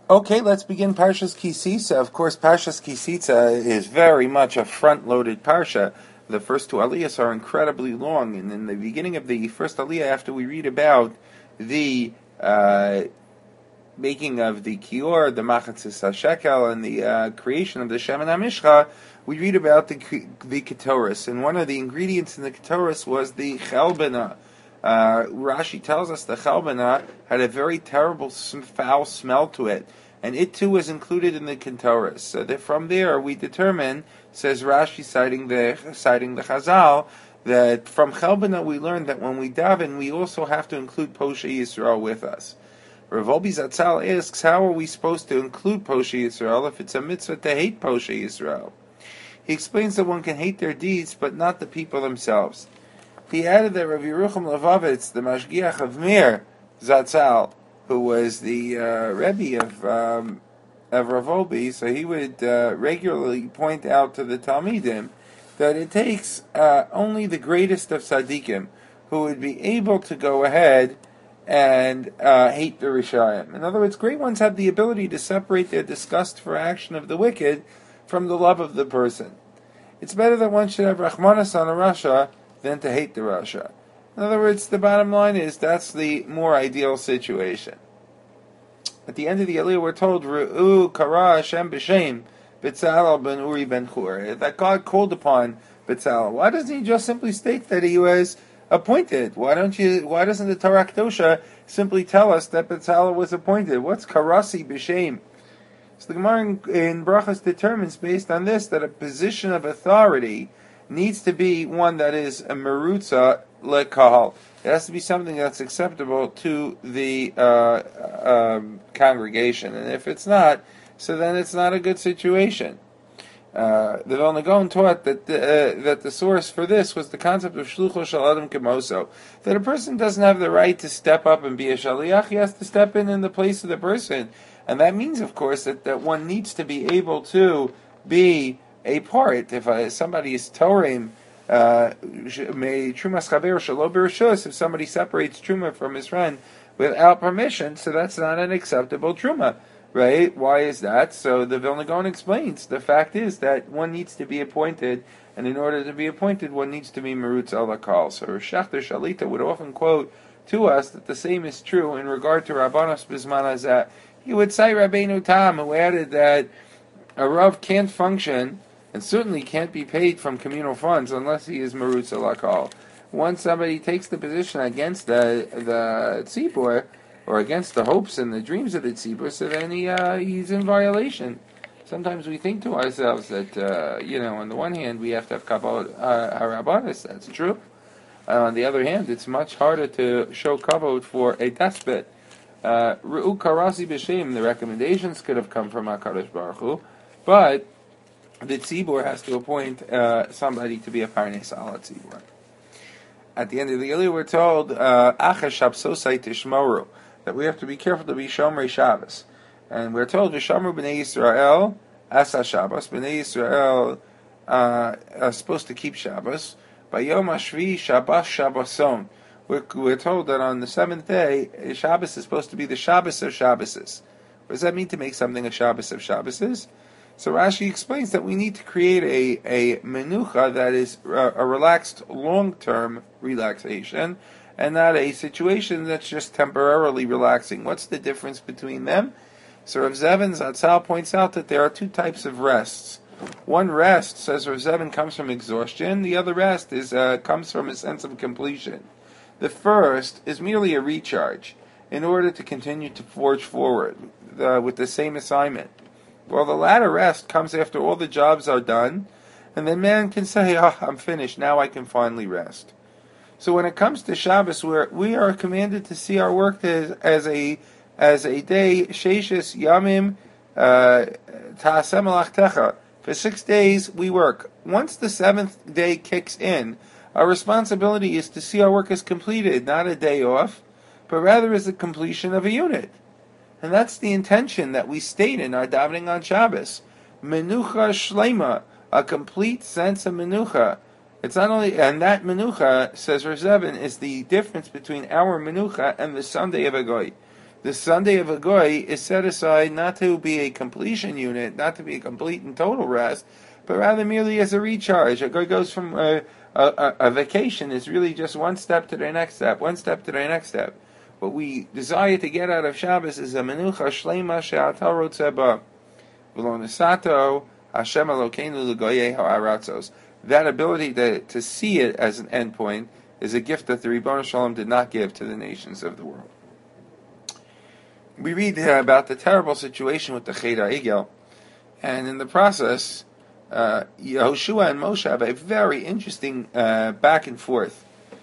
Okay, let's begin Parshas Kisisa. Of course, Parshas Kisisa is very much a front-loaded parsha. The first two aliyahs are incredibly long, and in the beginning of the first aliyah, after we read about the making of the kior, the machatzis hashekel, and the creation of the Shemen HaMishcha, we read about the ketoris, and one of the ingredients in the ketoris was the chelbana. Rashi tells us the chelbana had a very terrible, foul smell to it, and it too was included in the ketoris. So that from there we determine, says Rashi, citing the Chazal, that from chelbana we learn that when we daven, we also have to include Poshe Yisrael with us. Rav Obi Zatzal asks, how are we supposed to include Poshe Yisrael if it's a mitzvah to hate Poshe Yisrael? He explains that one can hate their deeds, but not the people themselves. He added that Rav Yerucham Levavitz, the Mashgiach of Mir Zatzal, who was the Rebbe of Rav Obi, so he would regularly point out to the Talmidim that it takes only the greatest of tzaddikim who would be able to go ahead and hate the Rishayim. In other words, great ones have the ability to separate their disgust for action of the wicked from the love of the person. It's better that one should have Rachmanas on a Rasha than to hate the Rasha. In other words, the bottom line is that's the more ideal situation. At the end of the Aliyah, we're told, Ru'u kara Hashem b'shem B'Tzalel ben Uri ben Chur, that God called upon B'Tzalel. Why doesn't he just simply state that he was appointed? Why doesn't the Torah Kedosha simply tell us that B'Tzalel was appointed? What's karasi b'shem? So the Gemara in Brachas determines, based on this, that a position of authority needs to be one that is a merutza lekahal. It has to be something that's acceptable to the congregation, and if it's not, so then it's not a good situation. The Vilna Gaon taught that the source for this was the concept of shlucho shel adam kemoso, that a person doesn't have the right to step up and be a shaliach; he has to step in the place of the person, and that means, of course, that one needs to be able to be a part. If somebody is Torim, if somebody separates Truma from his friend without permission, so that's not an acceptable Truma, right? Why is that? So the Vilna Gaon explains, the fact is that one needs to be appointed, and in order to be appointed, one needs to be Merutz Alakal. So Shachter Shalita would often quote to us that the same is true in regard to Rabbanos Bisman Hazeh. He would cite Rabbeinu Tam, who added that a Rav can't function and certainly can't be paid from communal funds unless he is Merutz Alakal. Once somebody takes the position against the tzibur, or against the hopes and the dreams of the tzibur, so then he's in violation. Sometimes we think to ourselves that, on the one hand, we have to have kavod harabanis, that's true. On the other hand, it's much harder to show kavod for a despot. Ru'u karasi b'shem, the recommendations could have come from HaKadosh Baruch Hu, but the tzibur has to appoint somebody to be a parnes ala tzibur. At the end of the Aliyah, we're told, Acha Shabsosai Tishmoru, that we have to be careful to be Shomrei Shabbos. And we're told, V'shamru b'nei Yisrael, Asa Shabbos, b'nei Yisrael are supposed to keep Shabbos. By Yom HaShvi, Shabbos Shabboson. We're told that on the seventh day, Shabbos is supposed to be the Shabbos of Shabboses. What does that mean, to make something a Shabbos of Shabboses? So Rashi explains that we need to create a menucha that is a relaxed, long-term relaxation, and not a situation that's just temporarily relaxing. What's the difference between them? So Rav Zevin Zatzal points out that there are two types of rests. One rest, says Rav Zevin, comes from exhaustion. The other rest comes from a sense of completion. The first is merely a recharge in order to continue to forge forward with the same assignment. Well, the latter rest comes after all the jobs are done, and then man can say, I'm finished, now I can finally rest. So when it comes to Shabbos, we are commanded to see our work as a day, Sheishis Yamim Ta'aseh Melachtecha. For 6 days, we work. Once the seventh day kicks in, our responsibility is to see our work as completed, not a day off, but rather as the completion of a unit. And that's the intention that we state in our davening on Shabbos. Menucha Shlema, a complete sense of menucha. It's not only, and that menucha, says Rav Zevin, is the difference between our menucha and the Sunday of a goy. The Sunday of a goy is set aside not to be a completion unit, not to be a complete and total rest, but rather merely as a recharge. A goy goes from a vacation is really just one step to the next step, one step to the next step. What we desire to get out of Shabbos is a menucha shleima she'ata rotzeh ba. V'lo nesato Hashem Elokeinu l'goyei ha'aratzos. That ability to see it as an endpoint is a gift that the Ribono Shel Olam did not give to the nations of the world. We read about the terrible situation with the Chet HaEgel, and in the process, Yehoshua and Moshe have a very interesting back and forth,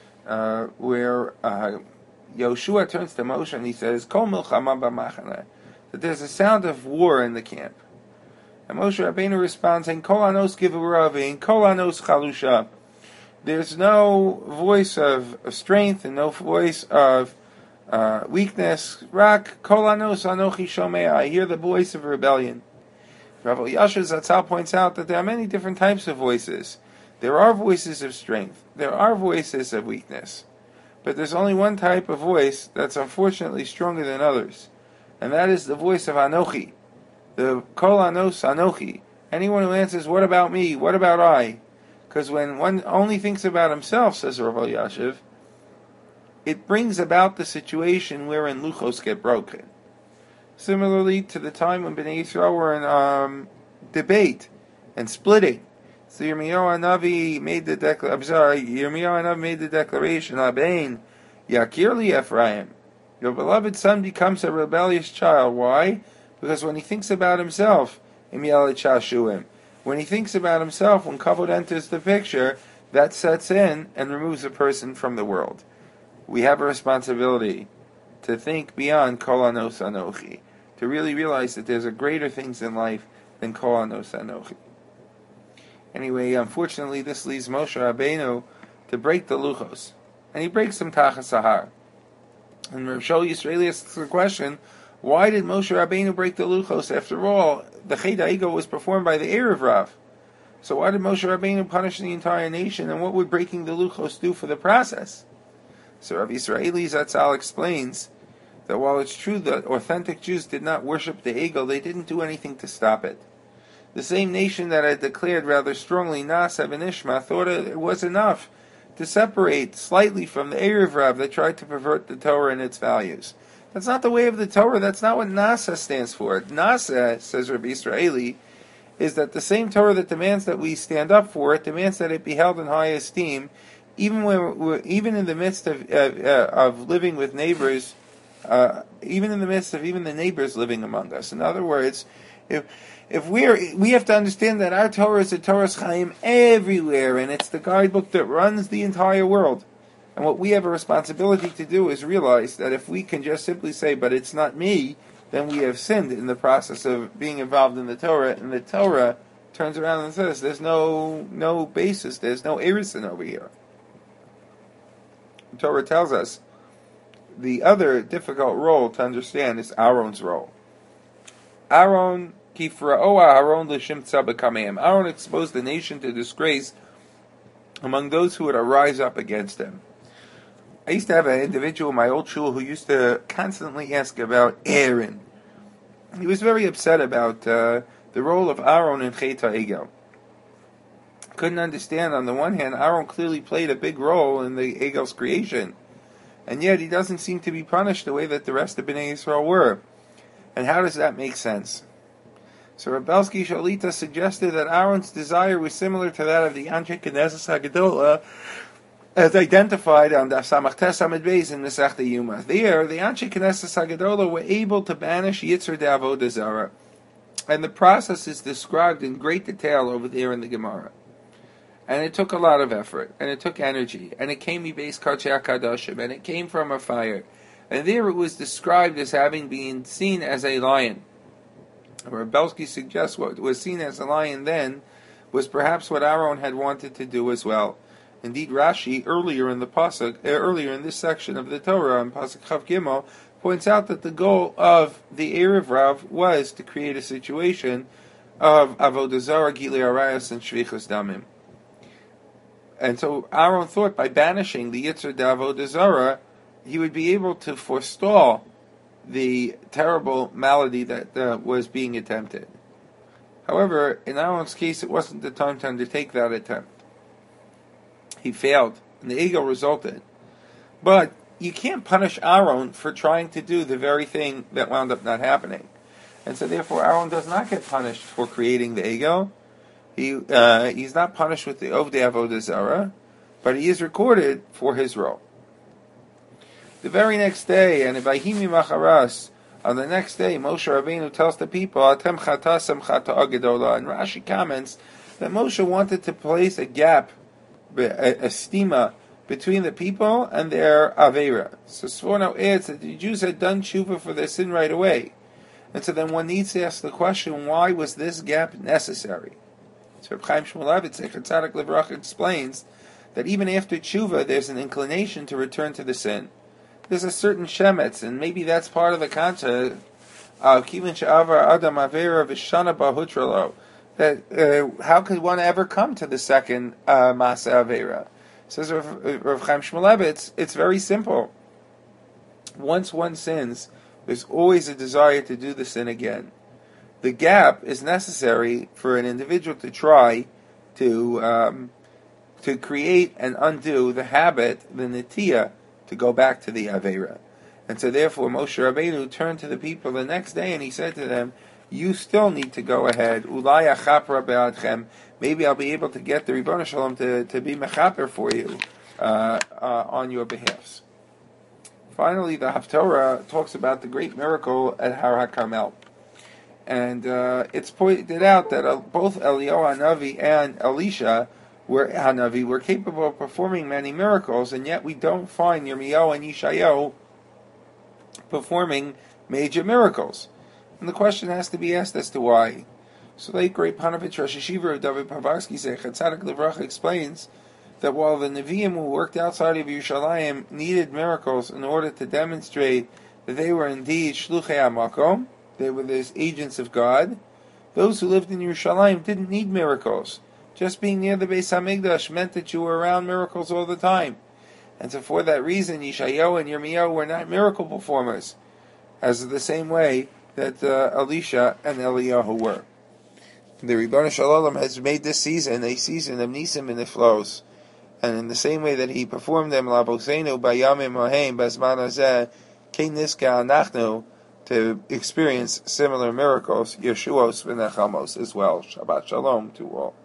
where Yehoshua turns to Moshe and he says, Kol milchama b'machane, that there's a sound of war in the camp. And Moshe Rabbeinu responds, saying, Kol anos givurav, Kol anos chalusha. There's no voice of strength and no voice of weakness. Rak kol anos anochi shomea. I hear the voice of rebellion. Rav Elyashiv Zatzal points out that there are many different types of voices. There are voices of strength. There are voices of weakness. But there's only one type of voice that's unfortunately stronger than others. And that is the voice of Anochi. The kol anos Anochi. Anyone who answers, what about me? What about I? Because when one only thinks about himself, says Rav Elyashiv, it brings about the situation wherein luchos get broken. Similarly to the time when Bnei Yisrael were in debate and splitting. So Yirmiyahu Hanavi made the declaration, Abein, Yakir li Ephraim. Your beloved son becomes a rebellious child. Why? Because when he thinks about himself, when he thinks about himself, when kavod enters the picture, that sets in and removes a person from the world. We have a responsibility to think beyond kol anos anochi, to really realize that there's a greater things in life than kol anos anochi. Anyway, unfortunately, this leads Moshe Rabbeinu to break the luchos, and he breaks them tachas sahar. And Rav Shaul Yisraeli asks the question, why did Moshe Rabbeinu break the luchos? After all, the Chet HaEgel was performed by the Erev Rav. So why did Moshe Rabbeinu punish the entire nation, and what would breaking the luchos do for the process? So Rav Yisraeli Zatzal explains that while it's true that authentic Jews did not worship the Egel, they didn't do anything to stop it. The same nation that had declared rather strongly Na'aseh v'nishma thought it was enough to separate slightly from the Erev Rav that tried to pervert the Torah and its values. That's not the way of the Torah. That's not what Na'aseh stands for. Na'aseh, says Rabbi Yisraeli, is that the same Torah that demands that we stand up for it demands that it be held in high esteem, even in the midst of living with neighbors, even in the midst of even the neighbors living among us. In other words, if we have to understand that our Torah is a Torah's Chaim everywhere, and it's the guidebook that runs the entire world. And what we have a responsibility to do is realize that if we can just simply say, but it's not me, then we have sinned in the process of being involved in the Torah, and the Torah turns around and says, there's no basis, there's no erison over here. The Torah tells us the other difficult role to understand is Aaron's role. Aaron exposed the nation to disgrace among those who would arise up against him. I used to have an individual in my old shul who used to constantly ask about Aaron. He was very upset about the role of Aaron in Chet HaEgel. Couldn't understand, on the one hand, Aaron clearly played a big role in the Egel's creation, and yet he doesn't seem to be punished the way that the rest of Bnei Yisrael were. And how does that make sense? So Rebelsky Sholita suggested that Aaron's desire was similar to that of the Anshe Knesset HaGedolah, as identified on the Samachtes Amid Beis in Masechta Yuma. There, the Anshe Knesset HaGedolah were able to banish Yitzhar Avodah Zarah, and the process is described in great detail over there in the Gemara. And it took a lot of effort, and it took energy, and it came Beis Karchei HaKadoshim, and it came from a fire. And there it was described as having been seen as a lion. Rebelsky suggests what was seen as a lion then was perhaps what Aaron had wanted to do as well. Indeed, Rashi, earlier in this section of the Torah, in Pasuk Chav Gimel, points out that the goal of the Erev Rav was to create a situation of Avodah Zarah, Gilui Arayos, and Shvichas Damim. And so Aaron thought by banishing the Yitzhar Avodah Zarah, he would be able to forestall the terrible malady that was being attempted. However, in Aaron's case, it wasn't the time to undertake that attempt. He failed, and the egel resulted. But you can't punish Aaron for trying to do the very thing that wound up not happening. And so therefore Aaron does not get punished for creating the egel. He's not punished with the Ovdei Avodah Zarah, but he is recorded for his role. The very next day, and Vayhimi Macharas, on the next day, Moshe Rabbeinu tells the people, Atem chatasem chata gedola, and Rashi comments that Moshe wanted to place a gap, a stima, between the people and their Aveira. So Sforno adds that the Jews had done tshuva for their sin right away. And so then one needs to ask the question, why was this gap necessary? So Reb Chaim Shmulevitz, Zecher Tzadik Livracha, explains that even after tshuva, there's an inclination to return to the sin. There's a certain shemetz, and maybe that's part of the concept of Kivin She'avar Adam Aveira V'Shana Bahutralo. That how could one ever come to the second Masa Aveira? Says Rav Chaim Shmulevitz, it's very simple. Once one sins, there's always a desire to do the sin again. The gap is necessary for an individual to try to create and undo the habit, the netiyah, to go back to the Aveira. And so therefore Moshe Rabbeinu turned to the people the next day and he said to them, you still need to go ahead. Ulai achapra be'adchem. Maybe I'll be able to get the Ribono Shalom to be mechaper for you on your behalfs. Finally, the Haftorah talks about the great miracle at Har HaKarmel. And it's pointed out that both Eliyahu Hanavi and Elisha were capable of performing many miracles, and yet we don't find Yirmiyahu and Yeshayahu performing major miracles. And the question has to be asked as to why. So late great Panovich Rosh Hashiva of David Pavarsky Zecher Tzadik Livracha explains that while the Nevi'im who worked outside of Yerushalayim needed miracles in order to demonstrate that they were indeed Shluchei HaMakom, they were the agents of God, those who lived in Yerushalayim didn't need miracles. Just being near the Beis HaMikdash meant that you were around miracles all the time. And so for that reason, Yeshayahu and Yirmiyahu were not miracle performers, as the same way that Elisha and Eliyahu were. The Ribono Shalom has made this season a season of Nisim and Niflos. And in the same way that he performed them, Labosenu, Bayamim Moheim, Bazman Hazeh, Kein Niska Anachnu, to experience similar miracles, Yeshuos V'Nechamos as well. Shabbat Shalom to all.